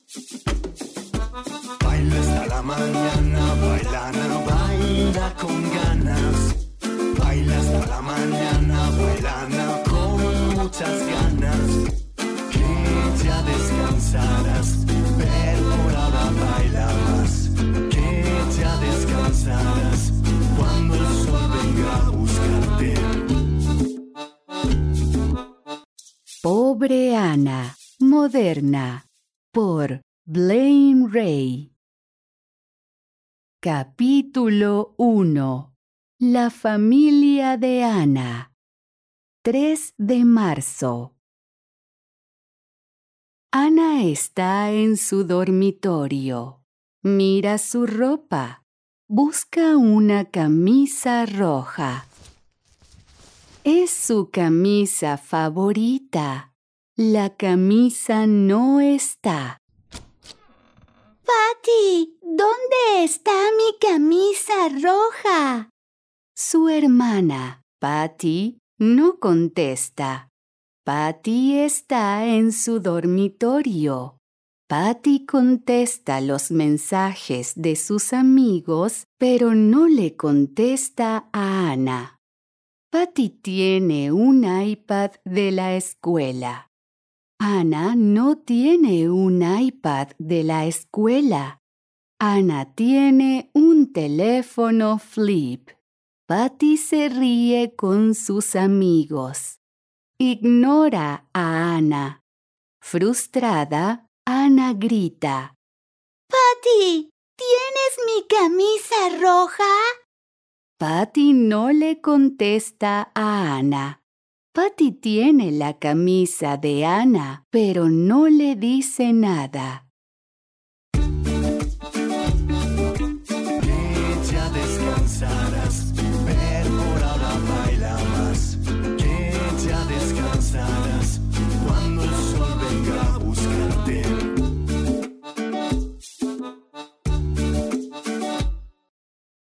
Baila hasta la mañana, baila Ana, baila con ganas. Baila hasta la mañana, baila Ana con muchas ganas. Que ya descansarás, pero por ahora baila más. Que ya descansarás cuando el sol venga a buscarte. Pobre Ana, moderna, por Blaine Ray. Capítulo 1. La familia de Ana. 3 de marzo. Ana está en su dormitorio. Mira su ropa. Busca una camisa roja. Es su camisa favorita. La camisa no está. Patty, ¿dónde está mi camisa roja? Su hermana, Patty, no contesta. Patty está en su dormitorio. Patty contesta los mensajes de sus amigos, pero no le contesta a Ana. Patty tiene un iPad de la escuela. Ana no tiene un iPad de la escuela. Ana tiene un teléfono flip. Patty se ríe con sus amigos. Ignora a Ana. Frustrada, Ana grita. Patty, ¿tienes mi camisa roja? Patty no le contesta a Ana. Patty tiene la camisa de Ana, pero no le dice nada.